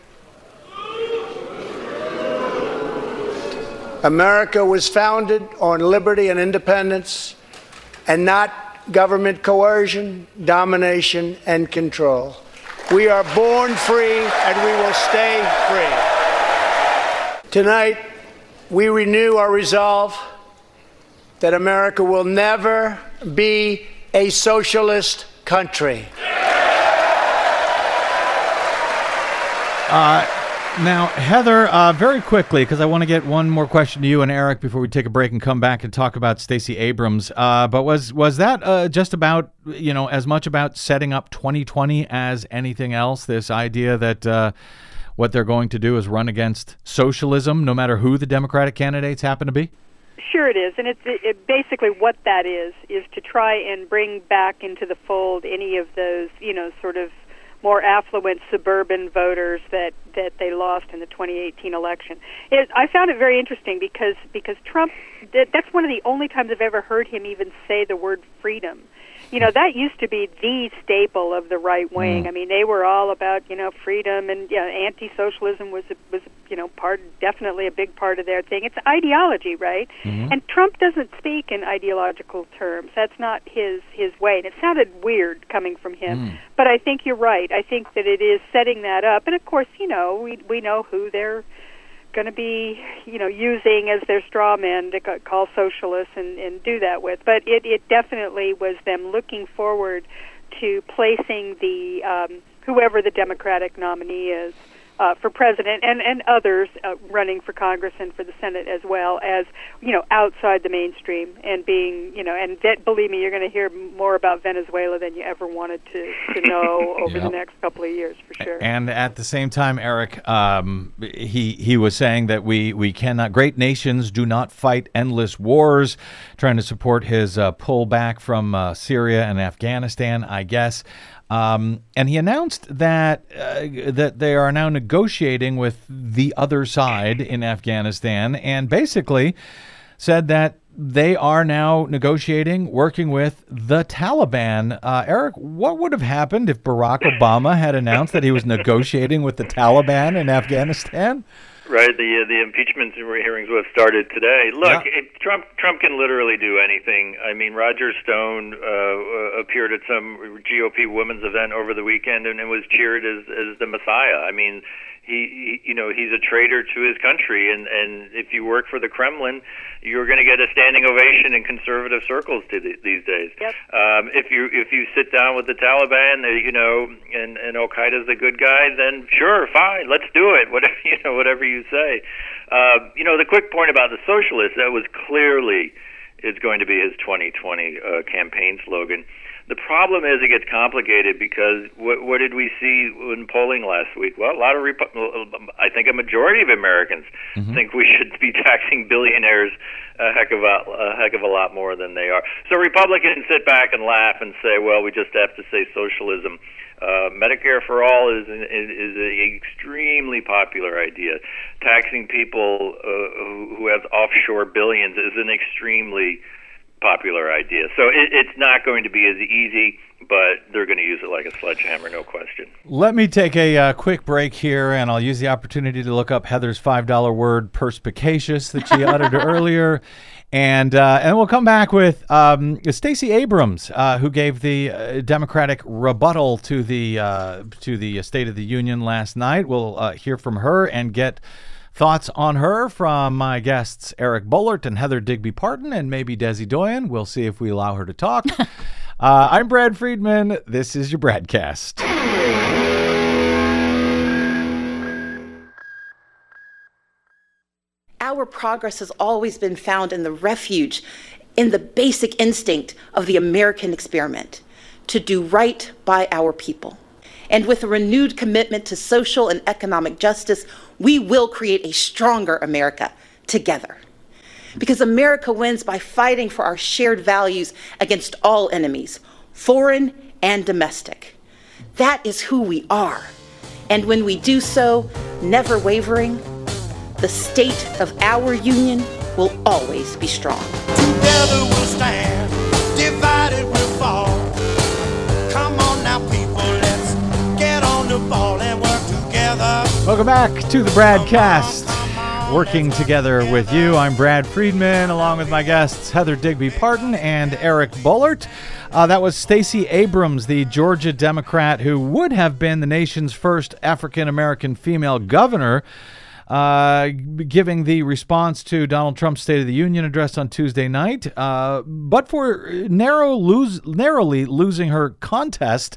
America was founded on liberty and independence, and not government coercion, domination, and control. We are born free, and we will stay free. Tonight, we renew our resolve that America will never be a socialist country. Uh, Now, Heather, uh, very quickly, because I want to get one more question to you and Eric before we take a break and come back and talk about Stacey Abrams. Uh, but was was that uh, just about, you know, as much about setting up twenty twenty as anything else? This idea that uh, what they're going to do is run against socialism, no matter who the Democratic candidates happen to be? Sure it is, and it's it, it basically what that is, is to try and bring back into the fold any of those, you know, sort of more affluent suburban voters that, that they lost in the twenty eighteen election. It, I found it very interesting because because Trump, that, that's one of the only times I've ever heard him even say the word freedom. You know, that used to be the staple of the right wing. Mm. I mean, they were all about, you know, freedom, and you know, anti-socialism was, was you know, part definitely a big part of their thing. It's ideology, right? Mm-hmm. And Trump doesn't speak in ideological terms. That's not his, his way. And it sounded weird coming from him. Mm. But I think you're right. I think that it is setting that up. And, of course, you know, we we know who they're going to be, you know, using as their straw men to call socialists and, and do that with. But it, it definitely was them looking forward to placing the um, whoever the Democratic nominee is uh, for president, and, and others uh, running for Congress and for the Senate as well, as, you know, outside the mainstream and being, you know, and that, believe me, you're going to hear more about Venezuela than you ever wanted to, to know over yep. the next couple of years, for sure. And at the same time, Eric, um, he he was saying that we, we cannot, great nations do not fight endless wars, trying to support his uh, pullback from uh, Syria and Afghanistan, I guess. Um, and he announced that uh, that they are now negotiating with the other side in Afghanistan, and basically said that they are now negotiating, working with the Taliban. Uh, Eric, what would have happened if Barack Obama had announced that he was negotiating with the Taliban in Afghanistan? Right, the uh, the impeachment hearings would have started today. Look, yeah. it, Trump Trump can literally do anything. I mean, Roger Stone uh, appeared at some G O P women's event over the weekend and, and was cheered as as the Messiah. I mean, he, he you know he's a traitor to his country, and, and if you work for the Kremlin, you're going to get a standing ovation in conservative circles to the, these days. Yep. Um, if you if you sit down with the Taliban, uh, you know, and, and Al Qaeda's the good guy, then sure, fine, let's do it. Whatever you know, whatever you say. Uh, you know, the quick point about the socialists, that was clearly is going to be his twenty twenty uh, campaign slogan. The problem is it gets complicated because what, what did we see in polling last week? Well, a lot of, Repu- I think a majority of Americans mm-hmm. think we should be taxing billionaires a heck of a, a heck of a lot more than they are. So Republicans sit back and laugh and say, well, we just have to say socialism. Uh, Medicare for all is an, is, is an extremely popular idea. Taxing people uh, who, who have offshore billions is an extremely popular idea. So it, it's not going to be as easy, but they're going to use it like a sledgehammer, no question. Let me take a uh, quick break here, and I'll use the opportunity to look up Heather's five dollar word, perspicacious, that she uttered earlier. And uh, and we'll come back with um, Stacey Abrams, uh, who gave the uh, Democratic rebuttal to the uh, to the State of the Union last night. We'll uh, hear from her and get thoughts on her from my guests Eric Boehlert and Heather Digby Parton, and maybe Desi Doyen. We'll see if we allow her to talk. Uh, I'm Brad Friedman. This is your Bradcast. Our progress has always been found in the refuge, in the basic instinct of the American experiment, to do right by our people. And with a renewed commitment to social and economic justice, we will create a stronger America together. Because America wins by fighting for our shared values against all enemies, foreign and domestic. That is who we are. And when we do so, never wavering, the state of our union will always be strong. Together we'll stand, divided we'll fall. Come on now, people, let's get on the ball and work together. Welcome back to the Bradcast. Working together with you, I'm Brad Friedman, along with my guests Heather Digby Parton and Eric Boehlert. Uh, that was Stacey Abrams, the Georgia Democrat who would have been the nation's first African-American female governor, uh, giving the response to Donald Trump's State of the Union address on Tuesday night, uh, but for narrow lose, narrowly losing her contest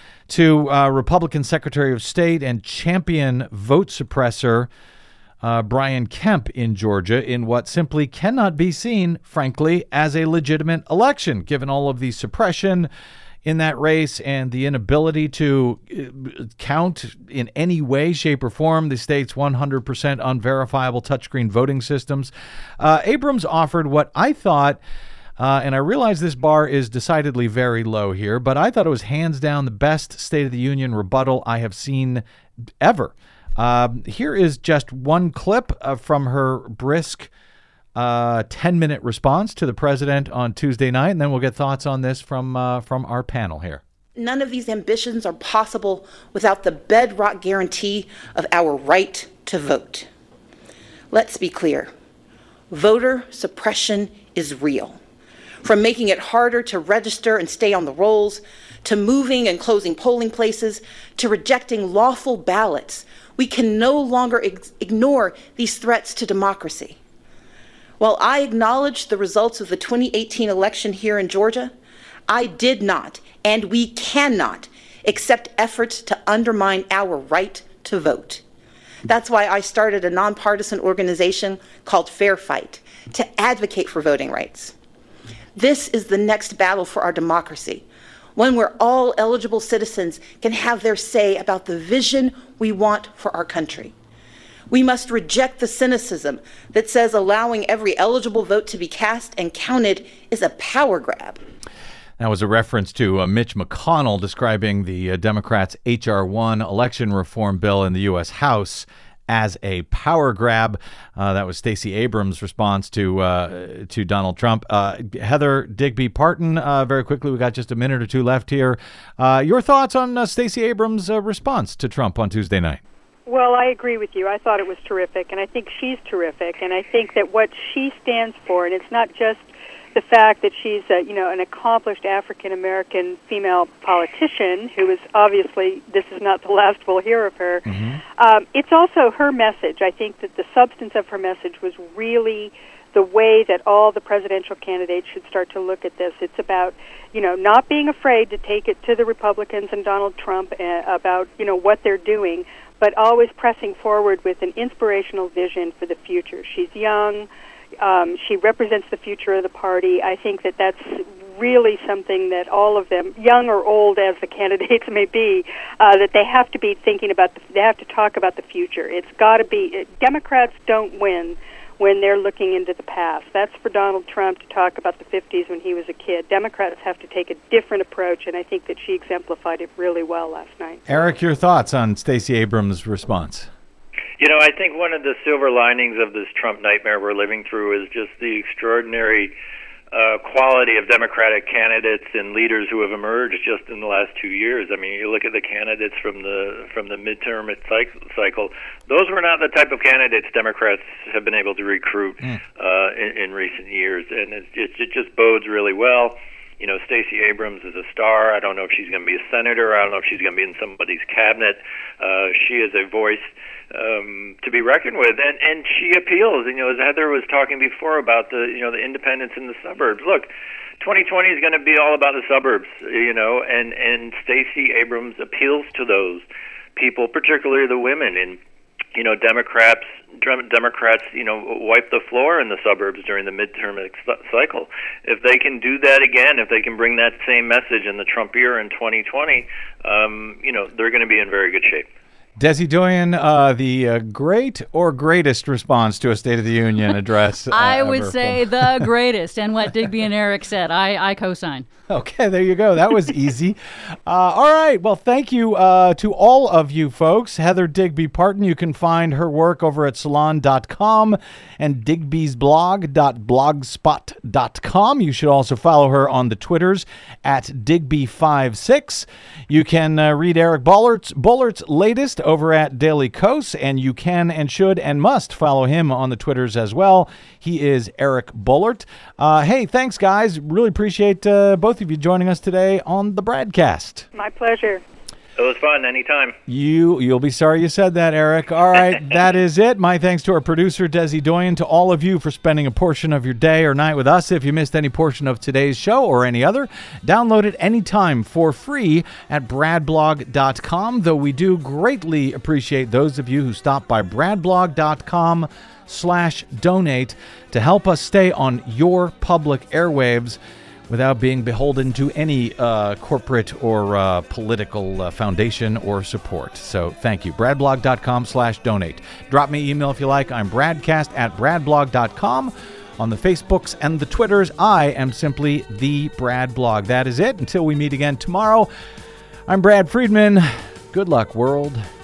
to uh, Republican Secretary of State and champion vote suppressor Uh, Brian Kemp in Georgia in what simply cannot be seen, frankly, as a legitimate election, given all of the suppression in that race and the inability to uh, count in any way, shape, or form the state's one hundred percent unverifiable touchscreen voting systems. Uh, Abrams offered what I thought, uh, and I realize this bar is decidedly very low here, but I thought it was hands down the best State of the Union rebuttal I have seen ever. Uh, here is just one clip uh, from her brisk uh, ten-minute response to the president on Tuesday night, and then we'll get thoughts on this from uh, from our panel here. None of these ambitions are possible without the bedrock guarantee of our right to vote. Let's be clear. Voter suppression is real. From making it harder to register and stay on the rolls, to moving and closing polling places, to rejecting lawful ballots, we can no longer ex- ignore these threats to democracy. While I acknowledge the results of the twenty eighteen election here in Georgia, I did not, and we cannot, accept efforts to undermine our right to vote. That's why I started a nonpartisan organization called Fair Fight to advocate for voting rights. This is the next battle for our democracy, one where all eligible citizens can have their say about the vision we want for our country. We must reject the cynicism that says allowing every eligible vote to be cast and counted is a power grab. That was a reference to uh, Mitch McConnell describing the uh, Democrats' H R one election reform bill in the U S House as a power grab. Uh, that was Stacey Abrams' response to uh, to Donald Trump. Uh, Heather Digby Parton, uh, very quickly, we got just a minute or two left here. Uh, your thoughts on uh, Stacey Abrams' uh, response to Trump on Tuesday night? Well, I agree with you. I thought it was terrific, and I think she's terrific. And I think that what she stands for, and it's not just the fact that she's a, you know, an accomplished African-American female politician who is obviously, this is not the last we'll hear of her. Mm-hmm. Um, it's also her message. I think that the substance of her message was really the way that all the presidential candidates should start to look at this. It's about, you know, not being afraid to take it to the Republicans and Donald Trump uh, about, you know, what they're doing, but always pressing forward with an inspirational vision for the future. She's young. Um, she represents the future of the party. I think that that's really something that all of them, young or old as the candidates may be, uh, that they have to be thinking about. The, they have to talk about the future. It's got to be. Democrats don't win when they're looking into the past. That's for Donald Trump to talk about the fifties when he was a kid. Democrats have to take a different approach, and I think that she exemplified it really well last night. Eric, your thoughts on Stacey Abrams' response? You know, I think one of the silver linings of this Trump nightmare we're living through is just the extraordinary uh, quality of Democratic candidates and leaders who have emerged just in the last two years. I mean, you look at the candidates from the from the midterm cycle; those were not the type of candidates Democrats have been able to recruit mm. uh, in, in recent years, and it, it, it just bodes really well. You know, Stacey Abrams is a star. I don't know if she's going to be a senator. I don't know if she's going to be in somebody's cabinet. Uh, she is a voice um, to be reckoned with, and and she appeals. You know, as Heather was talking before about the you know the independents in the suburbs. Look, twenty twenty is going to be all about the suburbs, you know, and, and Stacey Abrams appeals to those people, particularly the women. And, you know, Democrats, Democrats, you know, wipe the floor in the suburbs during the midterm cycle. If they can do that again, if they can bring that same message in the Trump era in twenty twenty, um, you know, they're going to be in very good shape. Desi Doyen, uh, the uh, great or greatest response to a State of the Union address? Uh, I would ever say from... the greatest, and what Digby and Eric said. I, I co-sign. Okay, there you go. That was easy. Uh, all right. Well, thank you uh, to all of you folks. Heather Digby Parton, you can find her work over at salon dot com and digby's blog dot blogspot dot com. You should also follow her on the Twitters at digby fifty-six. You can uh, read Eric Bollert's, Bollert's latest over at Daily Kos, and you can and should and must follow him on the Twitters as well. He is Eric Bollert. Uh, hey, thanks, guys. Really appreciate uh, both of you joining us today on the Bradcast. My pleasure. It was fun. Anytime. You, you'll be sorry you said that, Eric. All right, that is it. My thanks to our producer, Desi Doyen, to all of you for spending a portion of your day or night with us. If you missed any portion of today's show or any other, download it anytime for free at brad blog dot com, though we do greatly appreciate those of you who stop by brad blog dot com slash donate to help us stay on your public airwaves without being beholden to any uh, corporate or uh, political uh, foundation or support. So thank you. brad blog dot com slash donate. Drop me an email if you like. I'm bradcast at brad blog dot com. On the Facebooks and the Twitters, I am simply the Brad Blog. That is it. Until we meet again tomorrow, I'm Brad Friedman. Good luck, world.